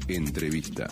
Entrevista.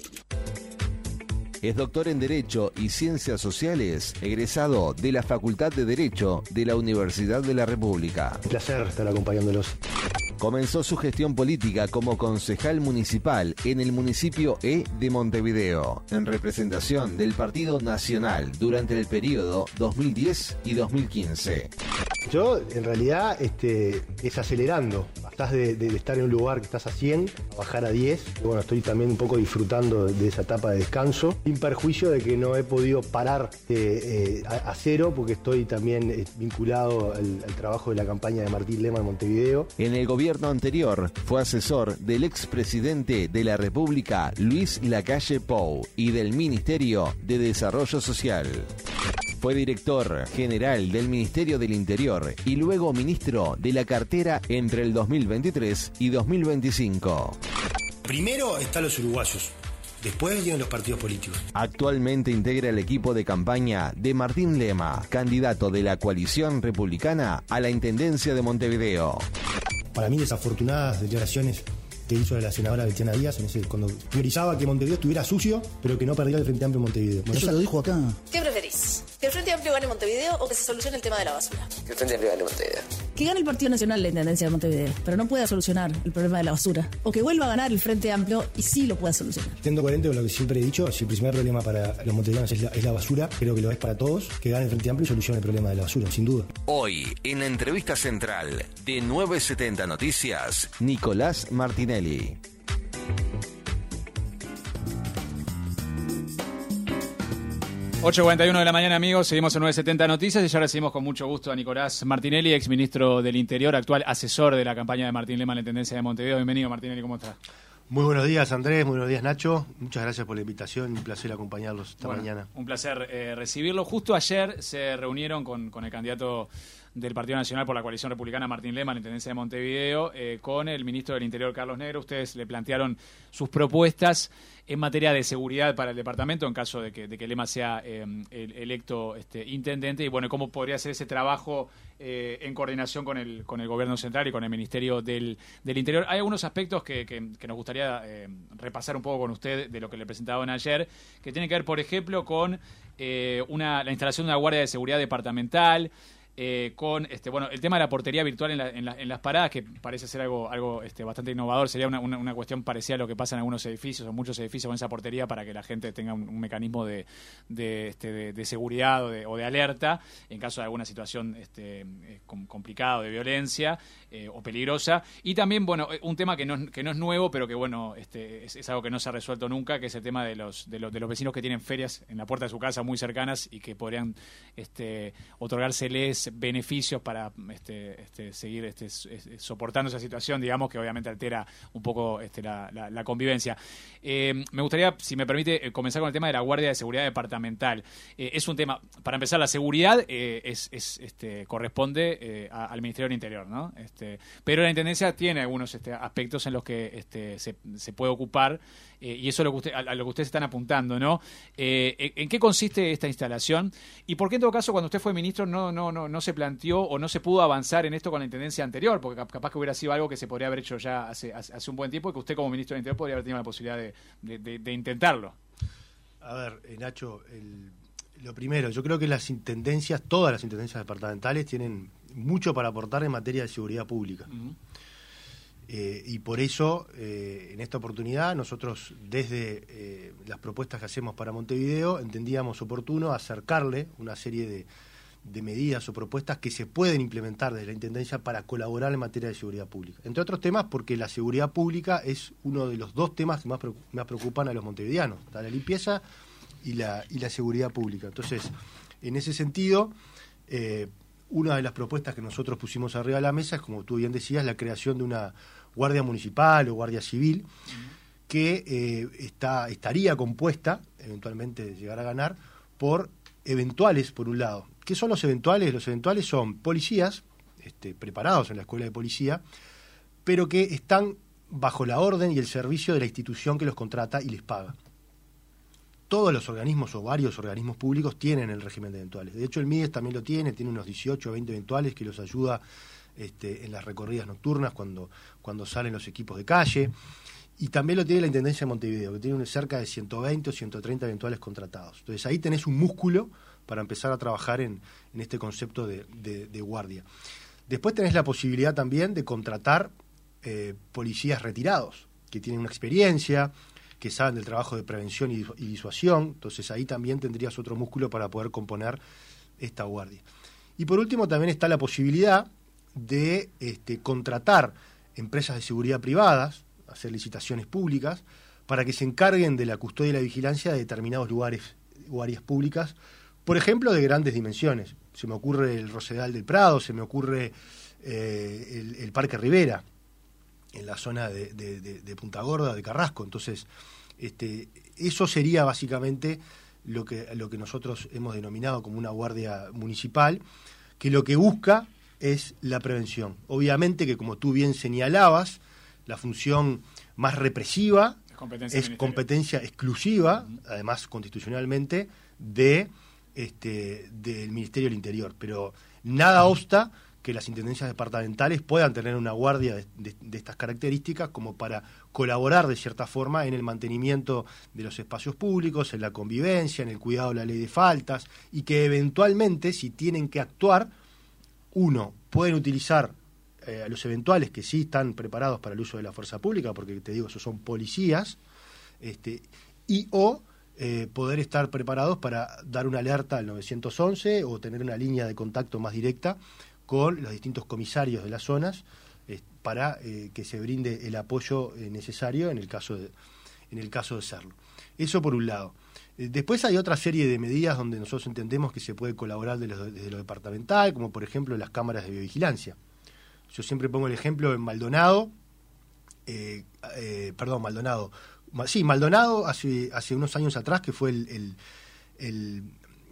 Es doctor en Derecho y Ciencias Sociales, egresado de la Facultad de Derecho de la Universidad de la República. Un placer estar acompañándolos. Comenzó su gestión política como concejal municipal en el municipio E de Montevideo, en representación del Partido Nacional durante el periodo 2010 y 2015. Yo, en realidad, es acelerando. Estás de estar en un lugar que estás a 100, a bajar a 10. Y bueno, estoy también un poco disfrutando de esa etapa de descanso, sin perjuicio de que no he podido parar a cero, porque estoy también vinculado al trabajo de la campaña de Martín Lema en Montevideo. En el gobierno anterior fue asesor del expresidente de la República, Luis Lacalle Pou, y del Ministerio de Desarrollo Social. Fue director general del Ministerio del Interior y luego ministro de la cartera entre el 2023 y 2025. Primero están los uruguayos, después vienen los partidos políticos. Actualmente integra el equipo de campaña de Martín Lema, candidato de la coalición republicana a la Intendencia de Montevideo. Para mí, desafortunadas declaraciones que hizo la senadora Betiana Díaz, cuando priorizaba que Montevideo estuviera sucio, pero que no perdiera el Frente Amplio en Montevideo. Bueno, eso lo dijo acá. ¿Qué preferís? ¿Que el Frente Amplio gane Montevideo o que se solucione el tema de la basura? Que el Frente Amplio gane Montevideo. Que gane el Partido Nacional la Intendencia de Montevideo, pero no pueda solucionar el problema de la basura. O que vuelva a ganar el Frente Amplio y sí lo pueda solucionar. Siendo coherente con lo que siempre he dicho, si el primer problema para los montevideanos es la basura, creo que lo es para todos, que gane el Frente Amplio y solucione el problema de la basura, sin duda. Hoy, en la entrevista central de 970 Noticias, Nicolás Martinelli. ...8:41 de la mañana, amigos, seguimos en 970 Noticias y ya recibimos con mucho gusto a Nicolás Martinelli, exministro del Interior, actual asesor de la campaña de Martín Lema en la Intendencia de Montevideo. Bienvenido, Martinelli, ¿cómo estás? Muy buenos días, Andrés, muy buenos días, Nacho. Muchas gracias por la invitación, un placer acompañarlos esta mañana. Un placer recibirlo. Justo ayer se reunieron con el candidato del Partido Nacional por la coalición republicana, Martín Lema, en la Intendencia de Montevideo, con el ministro del Interior, Carlos Negro. Ustedes le plantearon sus propuestas en materia de seguridad para el departamento en caso de que Lema sea electo intendente, y bueno, cómo podría ser ese trabajo en coordinación con el gobierno central y con el Ministerio del Interior. Hay algunos aspectos que nos gustaría repasar un poco con usted de lo que le presentaban ayer, que tienen que ver, por ejemplo, con la instalación de una guardia de seguridad departamental, con el tema de la portería virtual en las paradas, que parece ser algo bastante innovador. Sería una cuestión parecida a lo que pasa en algunos edificios o muchos edificios con esa portería, para que la gente tenga un mecanismo de seguridad o de alerta en caso de alguna situación complicada o de violencia o peligrosa. Y también, bueno, un tema que no es nuevo, pero que bueno, es algo que no se ha resuelto nunca, que es el tema de los vecinos que tienen ferias en la puerta de su casa muy cercanas y que podrían otorgárseles beneficios para seguir soportando esa situación, digamos, que obviamente altera un poco la convivencia. Me gustaría, si me permite, comenzar con el tema de la Guardia de Seguridad Departamental. Es un tema, para empezar, la seguridad corresponde al Ministerio del Interior, ¿no? Pero la Intendencia tiene algunos aspectos en los que se puede ocupar, y eso es a lo que ustedes están apuntando, ¿no? ¿En qué consiste esta instalación? ¿Y por qué, en todo caso, cuando usted fue ministro no se planteó o no se pudo avanzar en esto con la Intendencia anterior? Porque capaz que hubiera sido algo que se podría haber hecho ya hace un buen tiempo, y que usted, como ministro del Interior, podría haber tenido la posibilidad de intentarlo. A ver, Nacho, lo primero, yo creo que todas las intendencias departamentales tienen mucho para aportar en materia de seguridad pública. Uh-huh. Y por eso, en esta oportunidad, nosotros desde las propuestas que hacemos para Montevideo entendíamos oportuno acercarle una serie de medidas o propuestas que se pueden implementar desde la Intendencia para colaborar en materia de seguridad pública. Entre otros temas, porque la seguridad pública es uno de los dos temas que más preocupan a los montevideanos: la limpieza y la seguridad pública. Entonces, en ese sentido, una de las propuestas que nosotros pusimos arriba de la mesa es, como tú bien decías, la creación de una guardia municipal o guardia civil, que estaría compuesta, eventualmente de llegar a ganar, por eventuales, por un lado. ¿Qué son los eventuales? Los eventuales son policías preparados en la escuela de policía, pero que están bajo la orden y el servicio de la institución que los contrata y les paga. Todos los organismos o varios organismos públicos tienen el régimen de eventuales. De hecho, el MIDES también lo tiene unos 18 o 20 eventuales que los ayuda en las recorridas nocturnas cuando salen los equipos de calle. y también lo tiene la Intendencia de Montevideo, que tiene cerca de 120 o 130 eventuales contratados. Entonces ahí tenés un músculo para empezar a trabajar en este concepto de guardia. Después tenés la posibilidad también de contratar policías retirados, que tienen una experiencia, que saben del trabajo de prevención y disuasión. Entonces ahí también tendrías otro músculo para poder componer esta guardia. Y por último también está la posibilidad de contratar empresas de seguridad privadas, hacer licitaciones públicas, para que se encarguen de la custodia y la vigilancia de determinados lugares o áreas públicas, por ejemplo, de grandes dimensiones. Se me ocurre el Rosedal del Prado, se me ocurre el Parque Rivera, en la zona de Punta Gorda, de Carrasco. Entonces, eso sería básicamente lo que nosotros hemos denominado como una guardia municipal, que lo que busca es la prevención. Obviamente que, como tú bien señalabas, la función más represiva es competencia exclusiva, además constitucionalmente, del Ministerio del Interior. Pero nada obsta que las intendencias departamentales puedan tener una guardia de estas características como para colaborar de cierta forma en el mantenimiento de los espacios públicos, en la convivencia, en el cuidado de la ley de faltas, y que eventualmente, si tienen que actuar, pueden utilizar a los eventuales que sí están preparados para el uso de la fuerza pública, porque te digo, esos son policías, poder estar preparados para dar una alerta al 911 o tener una línea de contacto más directa con los distintos comisarios de las zonas para que se brinde el apoyo necesario en el caso de serlo. Eso por un lado. Después hay otra serie de medidas donde nosotros entendemos que se puede colaborar desde lo departamental, como por ejemplo las cámaras de biovigilancia. Yo siempre pongo el ejemplo en Maldonado, Maldonado hace unos años atrás, que fue el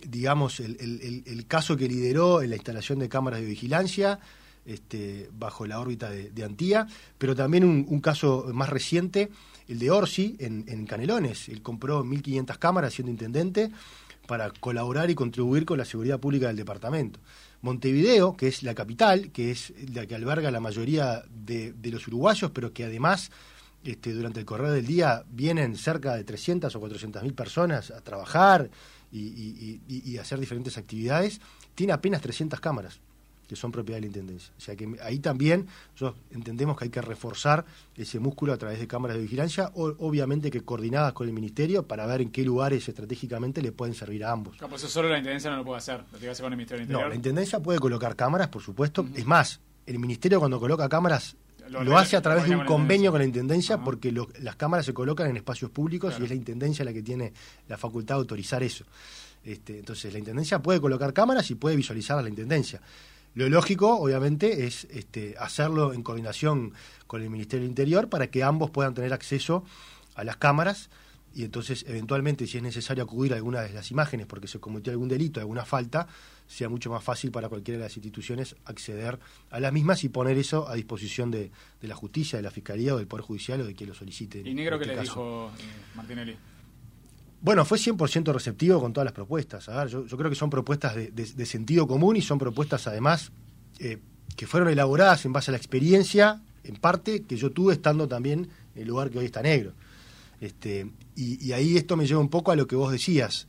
caso que lideró en la instalación de cámaras de vigilancia bajo la órbita de Antía, pero también un caso más reciente, el de Orsi en Canelones. Él compró 1.500 cámaras siendo intendente para colaborar y contribuir con la seguridad pública del departamento. Montevideo, que es la capital, que es la que alberga la mayoría de los uruguayos, pero que además durante el correr del día vienen cerca de 300 o 400.000 personas a trabajar y hacer diferentes actividades, tiene apenas 300 cámaras que son propiedad de la Intendencia. O sea que ahí también nosotros entendemos que hay que reforzar ese músculo a través de cámaras de vigilancia, obviamente que coordinadas con el Ministerio para ver en qué lugares estratégicamente le pueden servir a ambos. Pues eso solo la Intendencia no lo puede hacer, lo tiene que hacer con el Ministerio del Interior. No, la Intendencia puede colocar cámaras, por supuesto. Es más, el Ministerio cuando coloca cámaras lo hace a través de un convenio con la Intendencia, porque las cámaras se colocan en espacios públicos, claro, y es la Intendencia la que tiene la facultad de autorizar eso. Entonces la Intendencia puede colocar cámaras y puede visualizar a la Intendencia. Lo lógico, obviamente, es hacerlo en coordinación con el Ministerio del Interior para que ambos puedan tener acceso a las cámaras, y entonces, eventualmente, si es necesario acudir a alguna de las imágenes porque se cometió algún delito, alguna falta, sea mucho más fácil para cualquiera de las instituciones acceder a las mismas y poner eso a disposición de la justicia, de la Fiscalía o del Poder Judicial o de quien lo solicite. ¿Y Negro qué le dijo Martinelli? Bueno, fue 100% receptivo con todas las propuestas. A ver, yo creo que son propuestas de sentido común, y son propuestas además que fueron elaboradas en base a la experiencia, en parte, que yo tuve estando también en el lugar que hoy está Negro. Y ahí esto me lleva un poco a lo que vos decías.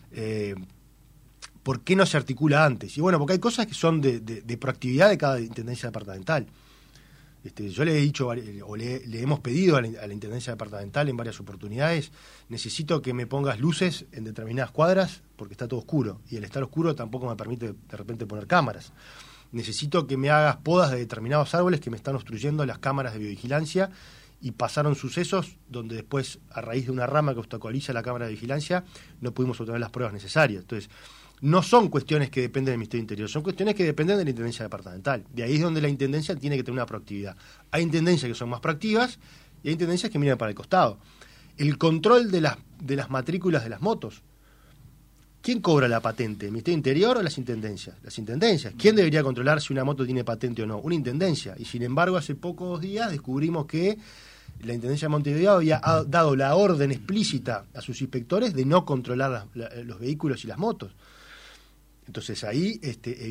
¿Por qué no se articula antes? Y bueno, porque hay cosas que son de proactividad de cada intendencia departamental. Yo le he dicho, o le hemos pedido a la Intendencia Departamental en varias oportunidades: necesito que me pongas luces en determinadas cuadras porque está todo oscuro, y el estar oscuro tampoco me permite de repente poner cámaras. Necesito que me hagas podas de determinados árboles que me están obstruyendo las cámaras de biovigilancia, y pasaron sucesos donde después, a raíz de una rama que obstaculiza la cámara de vigilancia, no pudimos obtener las pruebas necesarias. Entonces, no son cuestiones que dependen del Ministerio del Interior, son cuestiones que dependen de la Intendencia Departamental. De ahí es donde la Intendencia tiene que tener una proactividad. Hay intendencias que son más proactivas y hay intendencias que miran para el costado. El control de las matrículas de las motos. ¿Quién cobra la patente? ¿El Ministerio del Interior o las intendencias? Las intendencias. ¿Quién debería controlar si una moto tiene patente o no? Una intendencia. Y sin embargo, hace pocos días descubrimos que la Intendencia de Montevideo había dado la orden explícita a sus inspectores de no controlar los vehículos y las motos. Entonces ahí,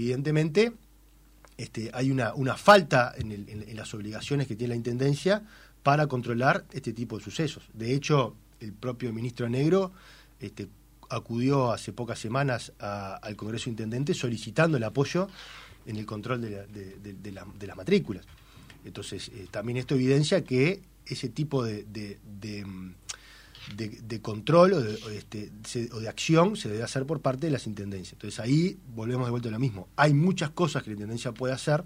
evidentemente, hay una falta en las obligaciones que tiene la Intendencia para controlar este tipo de sucesos. De hecho, el propio ministro Negro acudió hace pocas semanas al Congreso de Intendentes solicitando el apoyo en el control de las matrículas. Entonces, también esto evidencia que ese tipo de control o de acción se debe hacer por parte de las intendencias. Entonces, ahí volvemos de vuelta a lo mismo. Hay muchas cosas que la intendencia puede hacer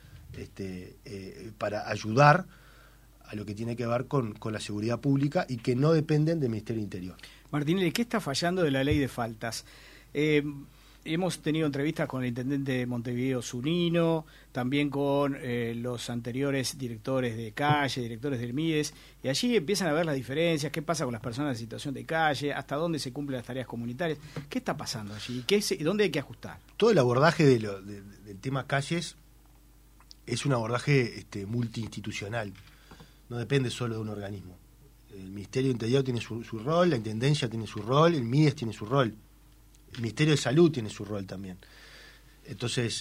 para ayudar a lo que tiene que ver con la seguridad pública y que no dependen del Ministerio del Interior. Martinelli, ¿qué está fallando de la ley de faltas? Hemos tenido entrevistas con el intendente de Montevideo, Zunino, también con los anteriores directores de calle, directores del MIDES, y allí empiezan a ver las diferencias, qué pasa con las personas en situación de calle, hasta dónde se cumplen las tareas comunitarias. ¿Qué está pasando allí? ¿Dónde hay que ajustar? Todo el abordaje del tema calles es un abordaje multiinstitucional. No depende solo de un organismo. El Ministerio del Interior tiene su rol, la Intendencia tiene su rol, el MIDES tiene su rol, el Ministerio de Salud tiene su rol también. Entonces,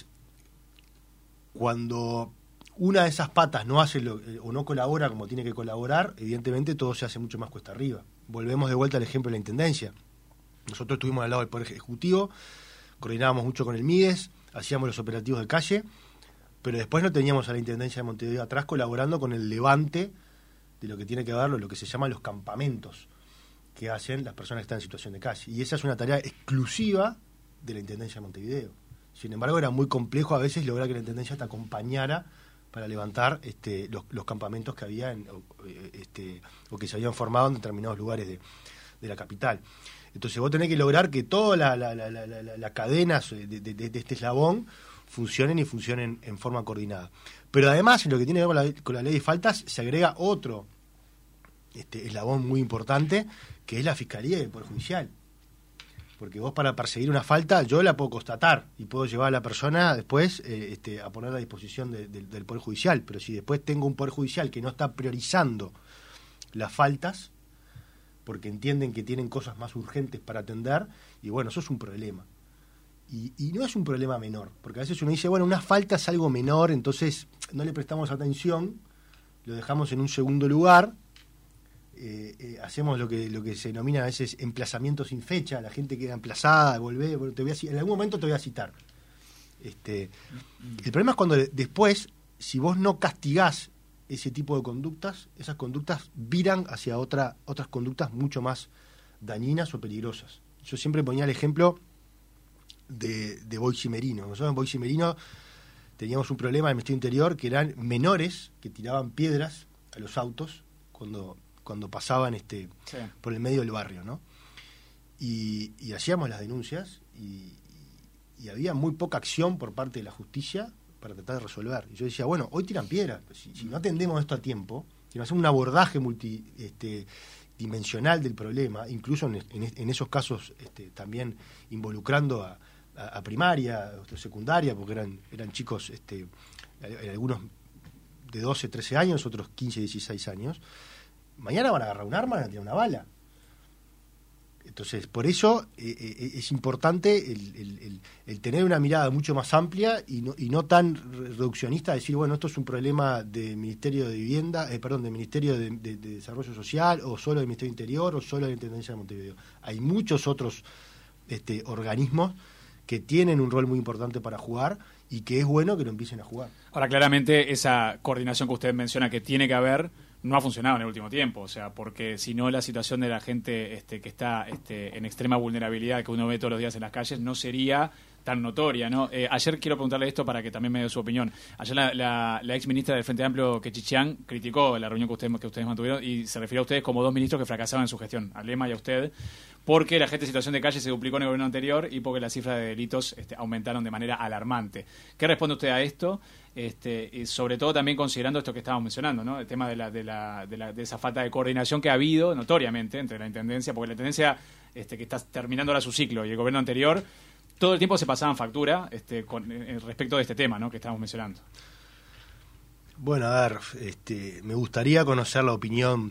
cuando una de esas patas no hace o no colabora como tiene que colaborar, evidentemente todo se hace mucho más cuesta arriba. Volvemos de vuelta al ejemplo de la Intendencia. Nosotros estuvimos al lado del Poder Ejecutivo, coordinábamos mucho con el MIDES, hacíamos los operativos de calle, pero después no teníamos a la Intendencia de Montevideo atrás colaborando con el levante de lo que tiene que ver lo que se llaman los campamentos que hacen las personas que están en situación de calle. Y esa es una tarea exclusiva de la Intendencia de Montevideo. Sin embargo, era muy complejo a veces lograr que la Intendencia te acompañara para levantar los campamentos que había o que se habían formado en determinados lugares de la capital. Entonces vos tenés que lograr que todas las cadenas de este eslabón funcionen en forma coordinada. Pero además, en lo que tiene que ver con la ley de faltas, se agrega otro eslabón muy importante, que es la Fiscalía y el Poder Judicial. Porque vos, para perseguir una falta, yo la puedo constatar y puedo llevar a la persona después a poner a disposición del Poder Judicial. Pero si después tengo un Poder Judicial que no está priorizando las faltas, porque entienden que tienen cosas más urgentes para atender, y bueno, eso es un problema. Y no es un problema menor, porque a veces uno dice, bueno, una falta es algo menor, entonces no le prestamos atención, lo dejamos en un segundo lugar, hacemos lo que se denomina a veces emplazamiento sin fecha, la gente queda emplazada, volvé, bueno, en algún momento te voy a citar. El problema es cuando después, si vos no castigás ese tipo de conductas, esas conductas viran hacia otras conductas mucho más dañinas o peligrosas. Yo siempre ponía el ejemplo de Boix y Merino. Nosotros en Boix y Merino teníamos un problema en el Ministerio Interior, que eran menores que tiraban piedras a los autos cuando pasaban por el medio del barrio, ¿no? Y hacíamos las denuncias y había muy poca acción por parte de la justicia para tratar de resolver. Y yo decía, bueno, hoy tiran piedras, pues si no atendemos esto a tiempo, si no hacemos un abordaje dimensional del problema, incluso en esos casos también involucrando a primaria, secundaria, porque eran chicos, algunos de 12, 13 años, otros 15, 16 años, mañana van a agarrar un arma y van a tirar una bala. Entonces, por eso es importante el tener una mirada mucho más amplia y no tan reduccionista, decir, bueno, esto es un problema del Ministerio de Vivienda, del Ministerio de Desarrollo Social, o solo del Ministerio Interior, o solo de la Intendencia de Montevideo. Hay muchos otros organismos que tienen un rol muy importante para jugar y que es bueno que lo empiecen a jugar. Ahora, claramente, esa coordinación que usted menciona que tiene que haber no ha funcionado en el último tiempo, o sea, porque si no, la situación de la gente que está en extrema vulnerabilidad que uno ve todos los días en las calles no sería tan notoria, ¿no? Ayer quiero preguntarle esto para que también me dé su opinión. Ayer la ex ministra del Frente Amplio, Kechichian, criticó la reunión que ustedes mantuvieron y se refirió a ustedes como dos ministros que fracasaban en su gestión, a Lema y a usted, porque la gente en situación de calle se duplicó en el gobierno anterior y porque las cifras de delitos aumentaron de manera alarmante. ¿Qué responde usted a esto? Y sobre todo también considerando esto que estábamos mencionando, ¿no? El tema de esa falta de coordinación que ha habido notoriamente entre la Intendencia, porque la Intendencia que está terminando ahora su ciclo y el gobierno anterior, todo el tiempo se pasaban factura respecto de este tema, ¿no? Que estamos mencionando. Bueno, a ver, me gustaría conocer la opinión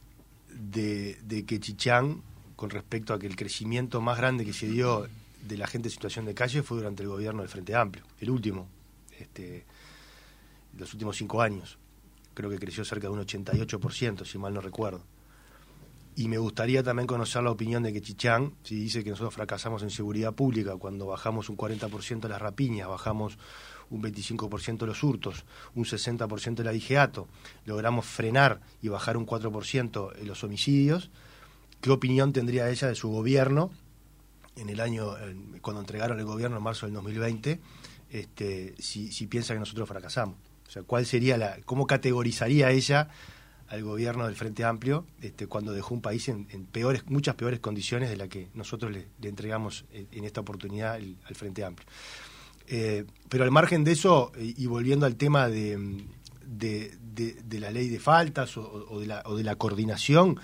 de Kechichian con respecto a que el crecimiento más grande que se dio de la gente en situación de calle fue durante el gobierno del Frente Amplio, el último, los últimos 5 años. creo que creció cerca de un 88%, si mal no recuerdo. Y me gustaría también conocer la opinión de Quechichán, si dice que nosotros fracasamos en seguridad pública cuando bajamos un 40% las rapiñas, bajamos un 25% los hurtos, un 60% el abigeato, logramos frenar y bajar un 4% los homicidios. ¿Qué opinión tendría ella de su gobierno en el año, cuando entregaron el gobierno en marzo del 2020, si piensa que nosotros fracasamos? O sea, ¿cuál sería cómo categorizaría ella al gobierno del Frente Amplio cuando dejó un país en muchas peores condiciones de las que nosotros le entregamos en esta oportunidad al Frente Amplio? Pero al margen de eso, y volviendo al tema de la ley de faltas o de la coordinación,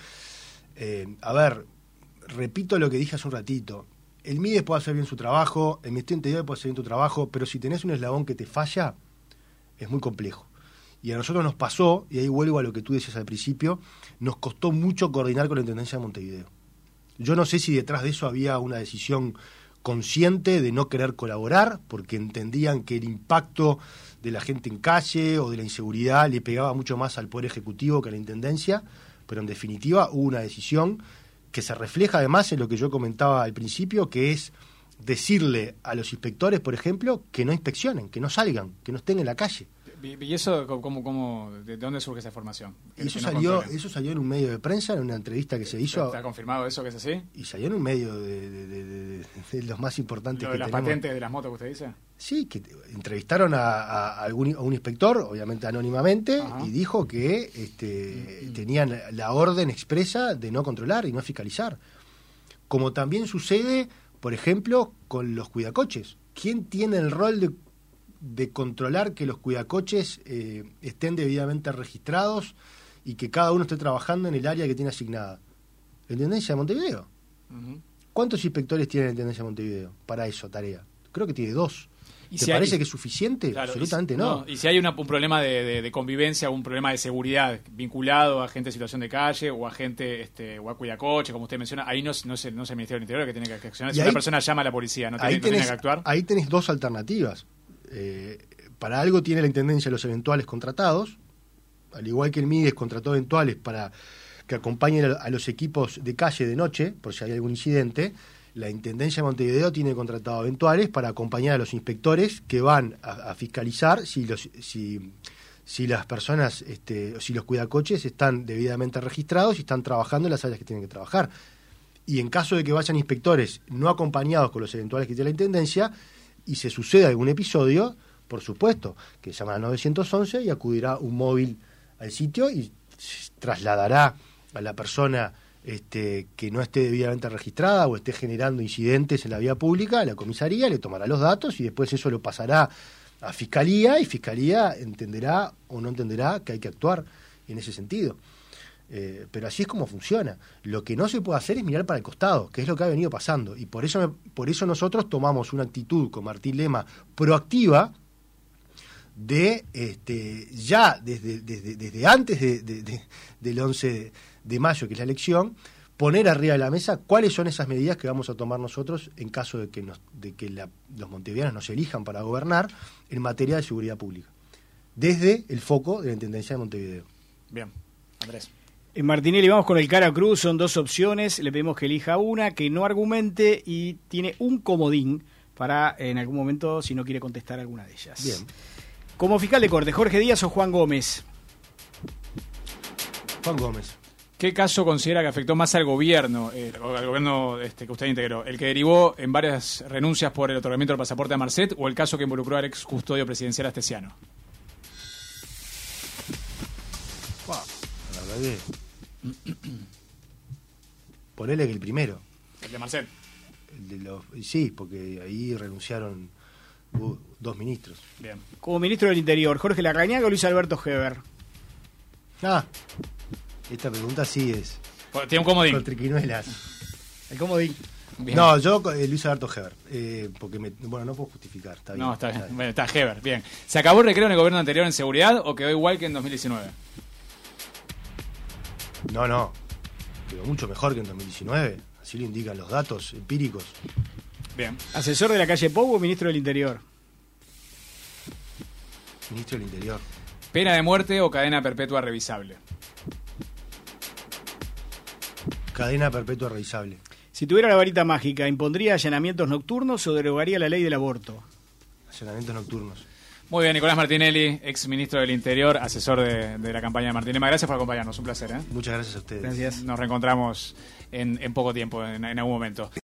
a ver, repito lo que dije hace un ratito. El MIDES puede hacer bien su trabajo, el Ministerio Interior puede hacer bien tu trabajo, pero si tenés un eslabón que te falla, es muy complejo. Y a nosotros nos pasó, y ahí vuelvo a lo que tú decías al principio, nos costó mucho coordinar con la Intendencia de Montevideo. Yo no sé si detrás de eso había una decisión consciente de no querer colaborar, porque entendían que el impacto de la gente en calle o de la inseguridad le pegaba mucho más al Poder Ejecutivo que a la Intendencia, pero en definitiva hubo una decisión que se refleja además en lo que yo comentaba al principio, que es decirle a los inspectores, por ejemplo, que no inspeccionen, que no salgan, que no estén en la calle. ¿Y eso de dónde surge esa información? Eso salió en un medio de prensa, en una entrevista que se hizo. ¿Está confirmado eso que es así? Y salió en un medio de los más importantes ¿Lo que de las tenemos. patentes de las motos que usted dice? Sí, que entrevistaron a un inspector, obviamente anónimamente, Ajá. y dijo que tenían la orden expresa de no controlar y no fiscalizar. Como también sucede, por ejemplo, con los cuidacoches. ¿Quién tiene el rol de controlar que los cuidacoches estén debidamente registrados y que cada uno esté trabajando en el área que tiene asignada? La Intendencia de Montevideo. Uh-huh. ¿Cuántos inspectores tiene la Intendencia de Montevideo para eso, tarea? Creo que tiene 2. ¿Te si parece que es suficiente? Claro, Absolutamente no. Y si hay un problema de convivencia, un problema de seguridad vinculado a gente en situación de calle o a gente o a cuidacoche, como usted menciona, ahí no es el Ministerio del Interior el que tiene que accionar. Si una persona llama a la policía, no tiene que actuar. Ahí tenés 2 alternativas. Para algo tiene la Intendencia los eventuales contratados, al igual que el MIDES contrató eventuales para que acompañen a los equipos de calle de noche, por si hay algún incidente. La Intendencia de Montevideo tiene contratado eventuales para acompañar a los inspectores que van a fiscalizar si las personas, si los cuidacoches están debidamente registrados y están trabajando en las áreas que tienen que trabajar. Y en caso de que vayan inspectores no acompañados con los eventuales que tiene la Intendencia y se suceda algún episodio, por supuesto, que llaman al 911 y acudirá un móvil al sitio y trasladará a la persona que no esté debidamente registrada o esté generando incidentes en la vía pública a la comisaría, le tomará los datos y después eso lo pasará a Fiscalía y Fiscalía entenderá o no entenderá que hay que actuar en ese sentido. Pero así es como funciona. Lo que no se puede hacer es mirar para el costado, que es lo que ha venido pasando. Y por eso nosotros tomamos una actitud con Martín Lema proactiva de ya desde antes del 11 de mayo, que es la elección, poner arriba de la mesa cuáles son esas medidas que vamos a tomar nosotros en caso de que los montevideanos nos elijan para gobernar en materia de seguridad pública, desde el foco de la Intendencia de Montevideo. Bien, Andrés. Martinelli, vamos con el cara cruz, son 2 opciones, le pedimos que elija una, que no argumente y tiene un comodín para en algún momento si no quiere contestar alguna de ellas. Bien. Como fiscal de corte, ¿Jorge Díaz o Juan Gómez? Juan Gómez. ¿Qué caso considera que afectó más al gobierno, al gobierno que usted integró? ¿El que derivó en varias renuncias por el otorgamiento del pasaporte a Marcet o el caso que involucró al ex custodio presidencial Astesiano? La verdad que ponele que el primero. ¿El de Marcet? Sí, porque ahí renunciaron 2 ministros. Bien. Como ministro del Interior, ¿Jorge Larrañaga o Luis Alberto Heber? Esta pregunta sí es Tiene un comodín. con triquiñuelas. El comodín. Bien. No, yo Luis Alberto Heber, porque no puedo justificar, está bien. No, está bien. Bueno, está Heber, bien. ¿Se acabó el recreo en el gobierno anterior en seguridad o quedó igual que en 2019? No, quedó mucho mejor que en 2019, así lo indican los datos empíricos. Bien. ¿Asesor de la calle Pou o ministro del Interior? Ministro del Interior. ¿Pena de muerte o cadena perpetua revisable? Cadena perpetua revisable. Si tuviera la varita mágica, ¿impondría allanamientos nocturnos o derogaría la ley del aborto? Allanamientos nocturnos. Muy bien, Nicolás Martinelli, ex ministro del Interior, asesor de la campaña de Martín Lema. Gracias por acompañarnos, un placer. Muchas gracias a ustedes. Gracias. Nos reencontramos en poco tiempo, en algún momento.